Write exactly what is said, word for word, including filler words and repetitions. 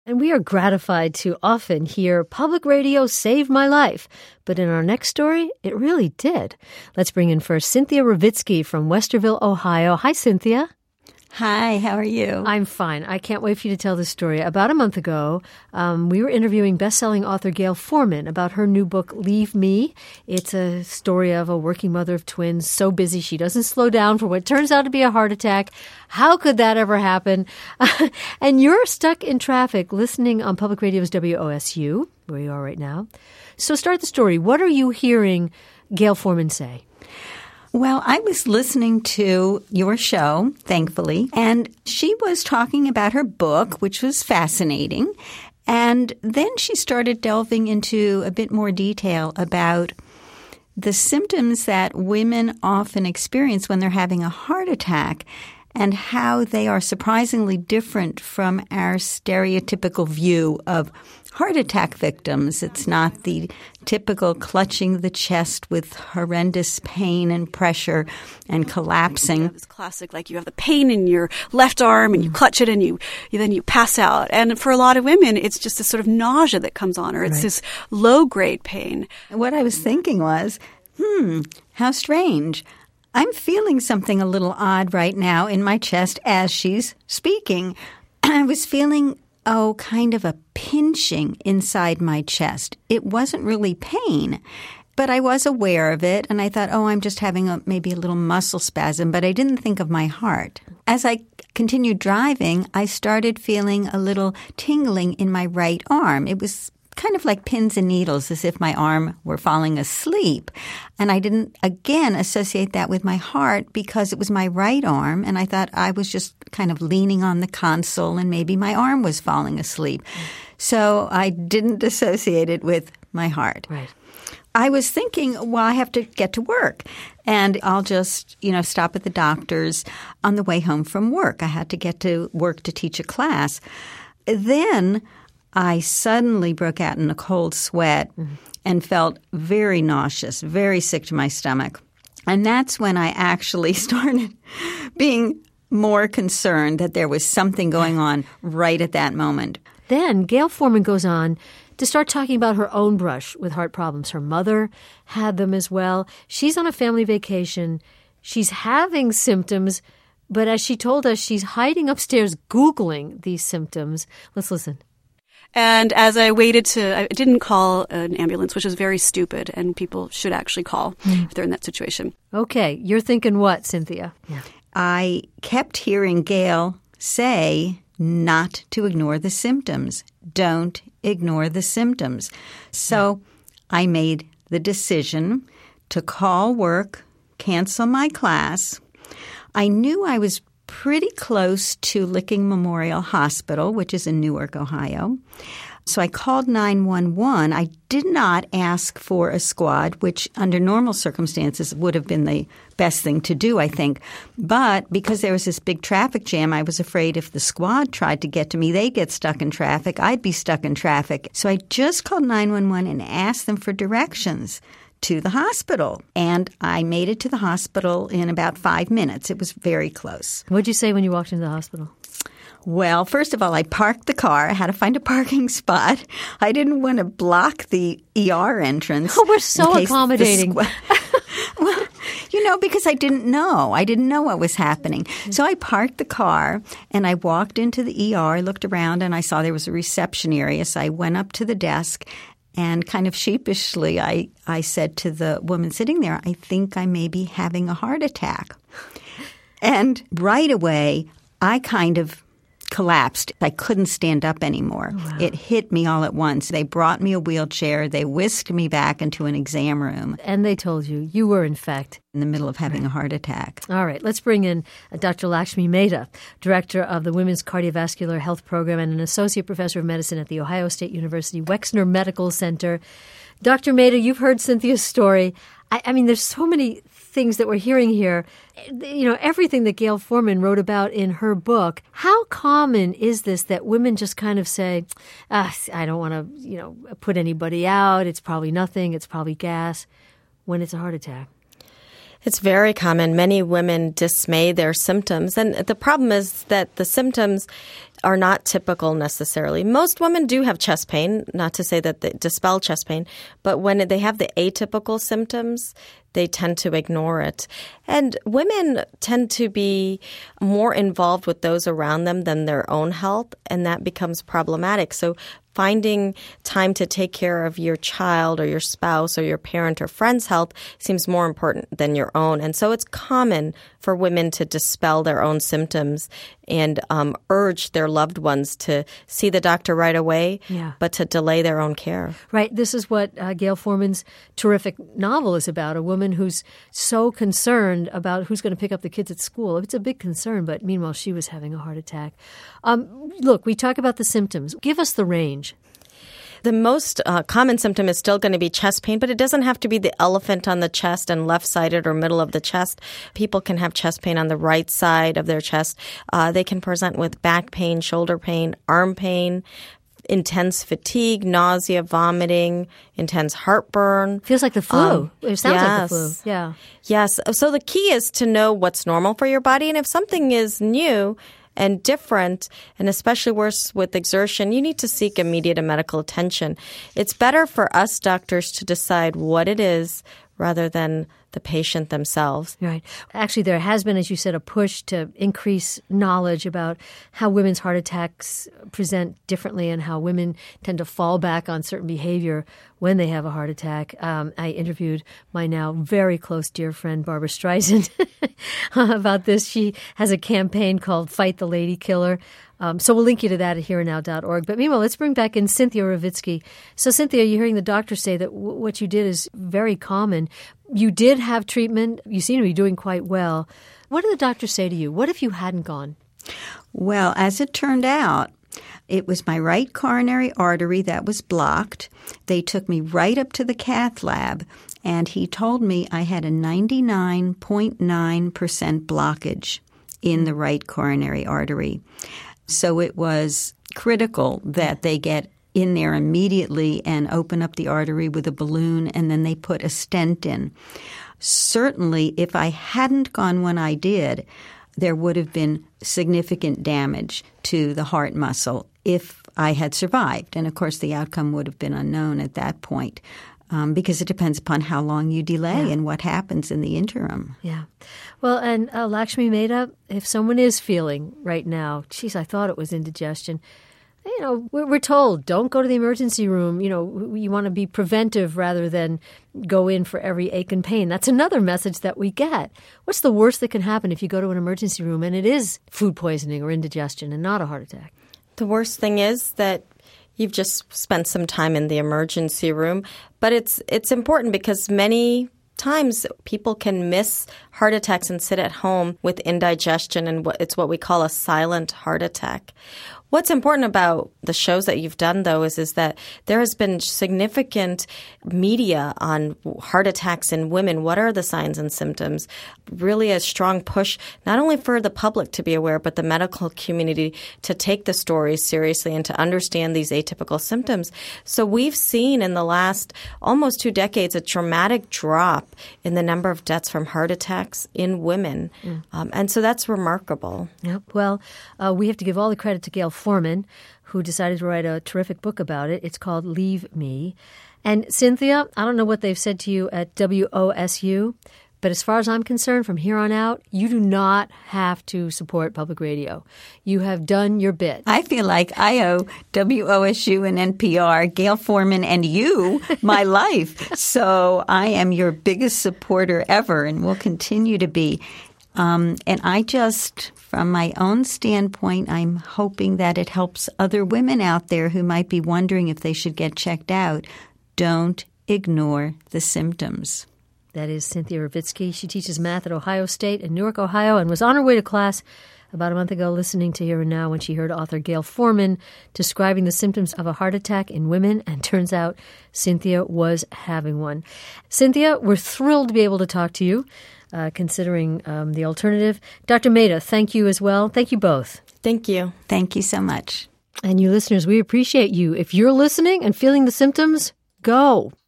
And we are gratified to often hear public radio saved my life. But in our next story, it really did. Let's bring in first Cynthia Ravitsky from Westerville, Ohio. Hi, Cynthia. Hi, how are you? I'm fine. I can't wait for you to tell this story. About a month ago, um, we were interviewing best-selling author Gayle Forman about her new book, Leave Me. It's a story of a working mother of twins, so busy she doesn't slow down for what turns out to be a heart attack. How could that ever happen? And you're stuck in traffic listening on Public Radio's W O S U, where you are right now. So start the story. What are you hearing Gayle Forman say? Well, I was listening to your show, thankfully, and she was talking about her book, which was fascinating. And then she started delving into a bit more detail about the symptoms that women often experience when they're having a heart attack and how they are surprisingly different from our stereotypical view of heart attack victims. It's not the typical clutching the chest with horrendous pain and pressure and collapsing. It's classic, like you have the pain in your left arm and you clutch it and you, you then you pass out. And for a lot of women, it's just this sort of nausea that comes on her. It's right. This low-grade pain. What I was thinking was, hmm, how strange. I'm feeling something a little odd right now in my chest as she's speaking. I was feeling Oh, kind of a pinching inside my chest. It wasn't really pain, but I was aware of it, and I thought, oh, I'm just having a, maybe a little muscle spasm, but I didn't think of my heart. As I continued driving, I started feeling a little tingling in my right arm. It was kind of like pins and needles, as if my arm were falling asleep. And I didn't, again, associate that with my heart because it was my right arm, and I thought I was just kind of leaning on the console and maybe my arm was falling asleep. So I didn't associate it with my heart. Right. I was thinking, well, I have to get to work, and I'll just, you know, stop at the doctor's on the way home from work. I had to get to work to teach a class. Then I suddenly broke out in a cold sweat mm-hmm. and felt very nauseous, very sick to my stomach. And that's when I actually started being more concerned that there was something going on right at that moment. Then Gayle Forman goes on to start talking about her own brush with heart problems. Her mother had them as well. She's on a family vacation. She's having symptoms, but as she told us, she's hiding upstairs Googling these symptoms. Let's listen. And as I waited to, I didn't call an ambulance, which is very stupid, and people should actually call mm. if they're in that situation. Okay. You're thinking what, Cynthia? Yeah. I kept hearing Gayle say not to ignore the symptoms. Don't ignore the symptoms. So I made the decision to call work, cancel my class. I knew I was pretty close to Licking Memorial Hospital, which is in Newark, Ohio. So I called nine one one. I did not ask for a squad, which under normal circumstances would have been the best thing to do, I think. But because there was this big traffic jam, I was afraid if the squad tried to get to me, they'd get stuck in traffic. I'd be stuck in traffic. So I just called nine one one and asked them for directions to the hospital. And I made it to the hospital in about five minutes. It was very close. What did you say when you walked into the hospital? Well, first of all, I parked the car. I had to find a parking spot. I didn't want to block the E R entrance. Oh, we're so accommodating. Squ- well, you know, because I didn't know. I didn't know what was happening. So I parked the car and I walked into the E R. I looked around and I saw there was a reception area. So I went up to the desk and kind of sheepishly I, I said to the woman sitting there, I think I may be having a heart attack. And right away, I kind of collapsed. I couldn't stand up anymore. Oh, wow. It hit me all at once. They brought me a wheelchair. They whisked me back into an exam room. And they told you you were, in fact, in the middle of having a heart attack. All right. Let's bring in Doctor Lakshmi Mehta, director of the Women's Cardiovascular Health Program and an associate professor of medicine at the Ohio State University Wexner Medical Center. Doctor Mehta, you've heard Cynthia's story. I, I mean, there's so many things that we're hearing here. You know, everything that Gayle Forman wrote about in her book. How common is this that women just kind of say, ah, I don't want to, you know, put anybody out. It's probably nothing. It's probably gas, when it's a heart attack? It's very common. Many women dismay their symptoms. And the problem is that the symptoms are not typical necessarily. Most women do have chest pain, not to say that they dispel chest pain, but when they have the atypical symptoms, they tend to ignore it. And women tend to be more involved with those around them than their own health, and that becomes problematic. So finding time to take care of your child or your spouse or your parent or friend's health seems more important than your own. And so it's common for women to dispel their own symptoms and um, urge their loved ones to see the doctor right away, yeah. but to delay their own care. Right. This is what uh, Gayle Forman's terrific novel is about, a woman who's so concerned about who's going to pick up the kids at school. It's a big concern, but meanwhile, she was having a heart attack. Um, look, we talk about the symptoms. Give us the range. The most uh, common symptom is still going to be chest pain, but it doesn't have to be the elephant on the chest and left-sided or middle of the chest. People can have chest pain on the right side of their chest. Uh, they can present with back pain, shoulder pain, arm pain, intense fatigue, nausea, vomiting, intense heartburn. Feels like the flu. Um, it sounds yes. like the flu. Yeah. Yes. So the key is to know what's normal for your body. And if something is new and different, and especially worse with exertion, you need to seek immediate medical attention. It's better for us doctors to decide what it is rather than the patient themselves. Right. Actually, there has been, as you said, a push to increase knowledge about how women's heart attacks present differently and how women tend to fall back on certain behavior when they have a heart attack. Um, I interviewed my now very close dear friend, Barbara Streisand, about this. She has a campaign called Fight the Lady Killer. Um, so we'll link you to that at here and now dot org. But meanwhile, let's bring back in Cynthia Ravitsky. So Cynthia, you're hearing the doctor say that w- what you did is very common. You did have treatment. You seem to be doing quite well. What did the doctor say to you? What if you hadn't gone? Well, as it turned out, it was my right coronary artery that was blocked. They took me right up to the cath lab, and he told me I had a ninety-nine point nine percent blockage in the right coronary artery. So it was critical that they get in there immediately and open up the artery with a balloon, and then they put a stent in. Certainly, if I hadn't gone when I did, there would have been significant damage to the heart muscle if I had survived. And, of course, the outcome would have been unknown at that point. Um, because it depends upon how long you delay yeah. and what happens in the interim. Yeah. Well, and uh, Lakshmi Mehta, if someone is feeling right now, geez, I thought it was indigestion, you know, we're, we're told don't go to the emergency room. You know, you want to be preventive rather than go in for every ache and pain. That's another message that we get. What's the worst that can happen if you go to an emergency room and it is food poisoning or indigestion and not a heart attack? The worst thing is that you've just spent some time in the emergency room. But it's it's important because many times people can miss heart attacks and sit at home with indigestion, and what, it's what we call a silent heart attack. What's important about the shows that you've done, though, is, is that there has been significant media on heart attacks in women. What are the signs and symptoms? Really a strong push, not only for the public to be aware, but the medical community to take the stories seriously and to understand these atypical symptoms. So we've seen in the last almost two decades a dramatic drop in the number of deaths from heart attacks in women. Mm. Um, and so that's remarkable. Yep. Well, uh, we have to give all the credit to Gayle Forman, who decided to write a terrific book about it. It's called Leave Me. And Cynthia, I don't know what they've said to you at W O S U, but as far as I'm concerned, from here on out, you do not have to support public radio. You have done your bit. I feel like I owe W O S U and N P R, Gayle Forman, and you my life. So I am your biggest supporter ever and will continue to be. Um, and I just, from my own standpoint, I'm hoping that it helps other women out there who might be wondering if they should get checked out. Don't ignore the symptoms. That is Cynthia Ravitsky. She teaches math at Ohio State in Newark, Ohio, and was on her way to class about a month ago listening to Here and Now when she heard author Gayle Forman describing the symptoms of a heart attack in women, and turns out Cynthia was having one. Cynthia, we're thrilled to be able to talk to you. Uh, considering um, the alternative. Doctor Mehta, thank you as well. Thank you both. Thank you. Thank you so much. And you listeners, we appreciate you. If you're listening and feeling the symptoms, go.